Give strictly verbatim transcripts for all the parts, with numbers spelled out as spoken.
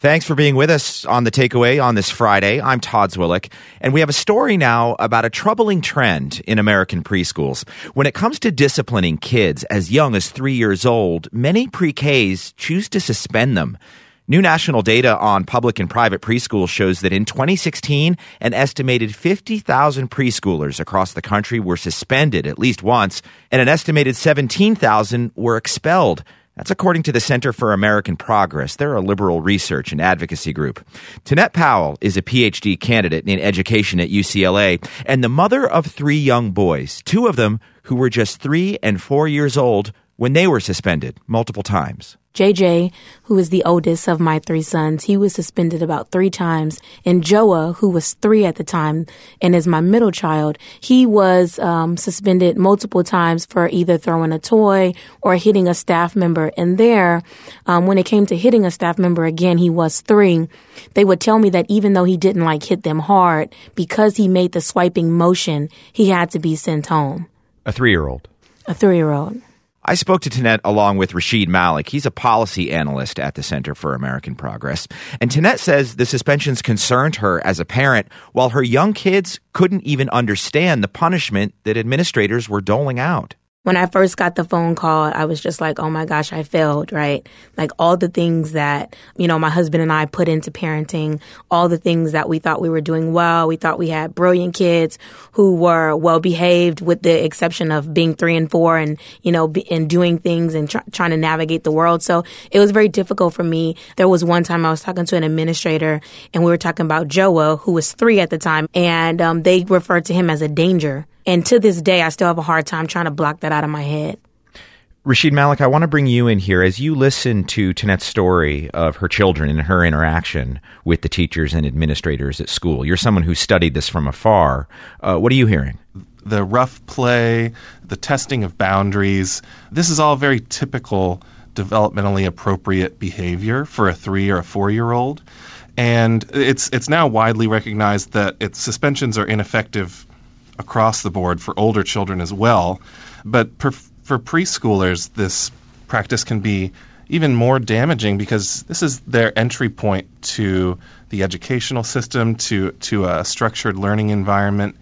Thanks for being with us on The Takeaway on this Friday. I'm Todd Zwillich, and we have a story now about a troubling trend in American preschools. When it comes to disciplining kids as young as three years old, many pre-Ks choose to suspend them. New national data on public and private preschools shows that in twenty sixteen, an estimated fifty thousand preschoolers across the country were suspended at least once, and an estimated seventeen thousand were expelled. That's according to the Center for American Progress. They're a liberal research and advocacy group. Tanette Powell is a P H D candidate in education at U C L A and the mother of three young boys, two of them who were just three and four years old when they were suspended multiple times. J J, who is the oldest of my three sons, he was suspended about three times. And Joa, who was three at the time and is my middle child, he was um, suspended multiple times for either throwing a toy or hitting a staff member. And there, um, when it came to hitting a staff member, again, he was three. They would tell me that even though he didn't like hit them hard, because he made the swiping motion, he had to be sent home. A three-year-old. A three-year-old. I spoke to Tanette along with Rashid Malik. He's a policy analyst at the Center for American Progress. And Tanette says the suspensions concerned her as a parent, while her young kids couldn't even understand the punishment that administrators were doling out. When I first got the phone call, I was just like, oh my gosh, I failed, right? Like all the things that, you know, my husband and I put into parenting, all the things that we thought we were doing well. We thought we had brilliant kids who were well behaved with the exception of being three and four and, you know, be, and doing things and tr- trying to navigate the world. So it was very difficult for me. There was one time I was talking to an administrator and we were talking about Joa, who was three at the time, and um, they referred to him as a danger. And to this day, I still have a hard time trying to block that out of my head. Rashid Malik, I want to bring you in here. As you listen to Tanette's story of her children and her interaction with the teachers and administrators at school, you're someone who studied this from afar. Uh, what are you hearing? The rough play, the testing of boundaries, this is all very typical developmentally appropriate behavior for a three or a four-year-old. And it's it's now widely recognized that its suspensions are ineffective across the board for older children as well. But per, for preschoolers, this practice can be even more damaging because this is their entry point to the educational system, to, to a structured learning environment.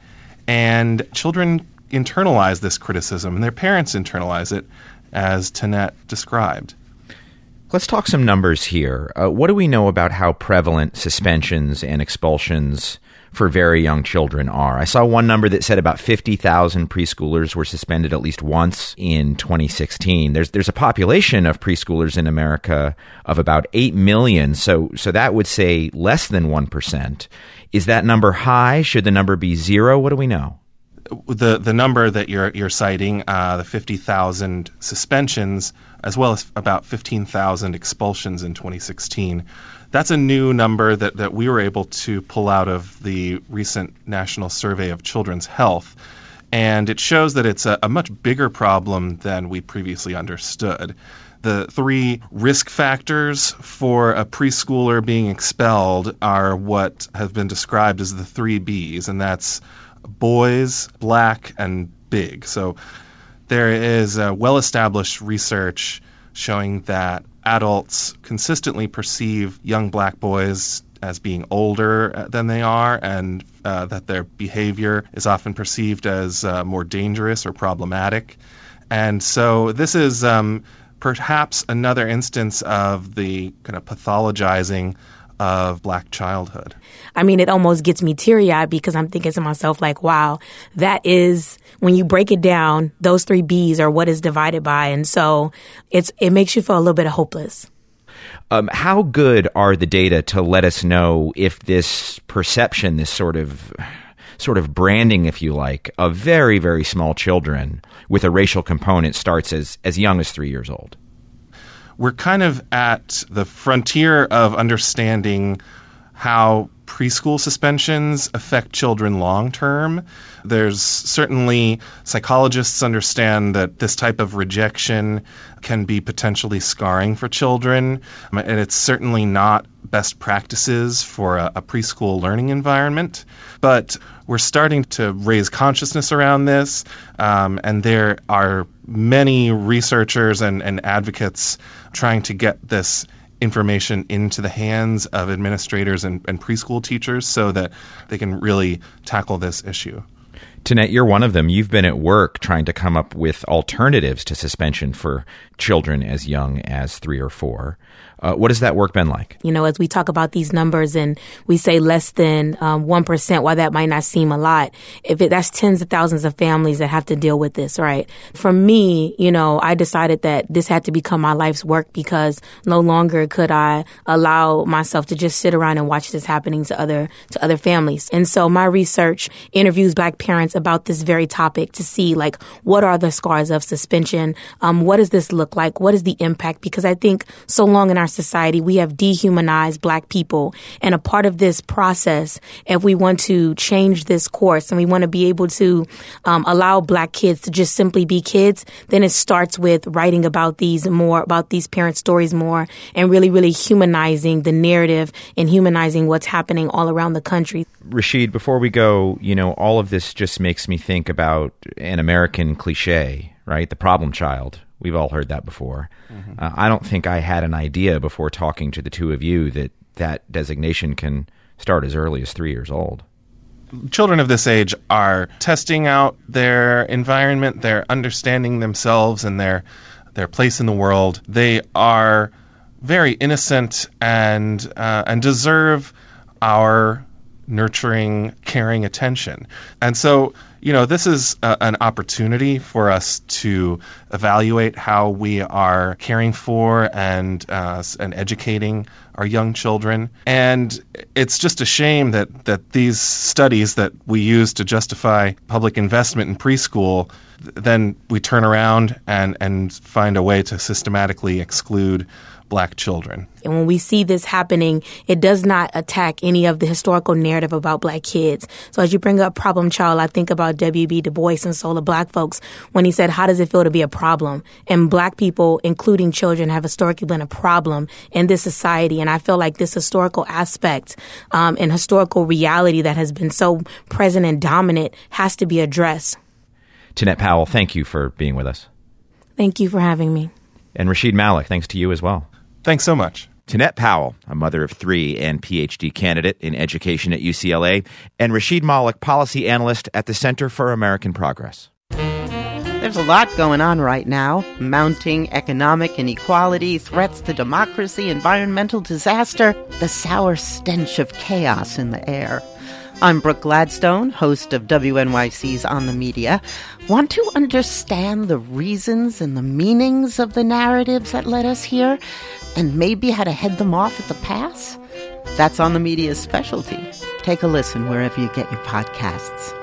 And children internalize this criticism, and their parents internalize it, as Tanette described. Let's talk some numbers here. Uh, what do we know about how prevalent suspensions and expulsions for very young children are? I saw one number that said about fifty thousand preschoolers were suspended at least once in twenty sixteen. There's there's a population of preschoolers in America of about eight million, so so that would say less than one percent. Is that number high? Should the number be zero? What do we know? The the number that you're you're citing, uh, the fifty thousand suspensions, as well as about fifteen thousand expulsions in twenty sixteen, that's a new number that, that we were able to pull out of the recent National Survey of Children's Health. And it shows that it's a, a much bigger problem than we previously understood. The three risk factors for a preschooler being expelled are what have been described as the three B's, and that's boys, black, and big. So there is a well-established research showing that adults consistently perceive young black boys as being older than they are, and uh, that their behavior is often perceived as uh, more dangerous or problematic. And so this is um, perhaps another instance of the kind of pathologizing of black childhood. I mean, it almost gets me teary-eyed because I'm thinking to myself, like, wow, that is, when you break it down, those three B's are what is divided by. And so it's it makes you feel a little bit hopeless. Um, how good are the data to let us know if this perception, this sort of sort of branding, if you like, of very, very small children with a racial component starts as, as young as three years old? We're kind of at the frontier of understanding how preschool suspensions affect children long term. There's certainly psychologists understand that this type of rejection can be potentially scarring for children, and it's certainly not best practices for a, a preschool learning environment. But we're starting to raise consciousness around this, um, and there are many researchers and, and advocates trying to get this information into the hands of administrators and, and preschool teachers so that they can really tackle this issue. Tanette, you're one of them. You've been at work trying to come up with alternatives to suspension for children as young as three or four. Uh, what has that work been like? You know, as we talk about these numbers and we say less than um, one percent, while that might not seem a lot, if it, that's tens of thousands of families that have to deal with this, right? For me, you know, I decided that this had to become my life's work because no longer could I allow myself to just sit around and watch this happening to other to other families. And so my research interviews Black parents about this very topic to see, like, what are the scars of suspension? Um, what does this look like? What is the impact? Because I think so long in our society, we have dehumanized Black people. And a part of this process, if we want to change this course and we want to be able to um, allow Black kids to just simply be kids, then it starts with writing about these more, about these parent stories more, and really, really humanizing the narrative and humanizing what's happening all around the country. Rashid, before we go, you know, all of this just makes me think about an American cliche, right? The problem child. We've all heard that before. Mm-hmm. Uh, I don't think I had an idea before talking to the two of you that that designation can start as early as three years old. Children of this age are testing out their environment, they're understanding themselves and their their place in the world. They are very innocent and uh, and deserve our nurturing, caring attention. And so, you know, this is a, an opportunity for us to evaluate how we are caring for and uh, and educating our young children. And it's just a shame that, that these studies that we use to justify public investment in preschool, then we turn around and, and find a way to systematically exclude Black children. And when we see this happening, it does not attack any of the historical narrative about Black kids. So as you bring up problem child, I think about W B Du Bois and Soul of Black Folks when he said, how does it feel to be a problem? And Black people, including children, have historically been a problem in this society. And I feel like this historical aspect um, and historical reality that has been so present and dominant has to be addressed. Tanette Powell, thank you for being with us. Thank you for having me. And Rashid Malik, thanks to you as well. Thanks so much. Tanette Powell, a mother of three and P H D candidate in education at U C L A, and Rashid Malik, policy analyst at the Center for American Progress. There's a lot going on right now. Mounting economic inequality, threats to democracy, environmental disaster, the sour stench of chaos in the air. I'm Brooke Gladstone, host of W N Y C's On the Media. Want to understand the reasons and the meanings of the narratives that led us here, and maybe how to head them off at the pass? That's On the Media's specialty. Take a listen wherever you get your podcasts.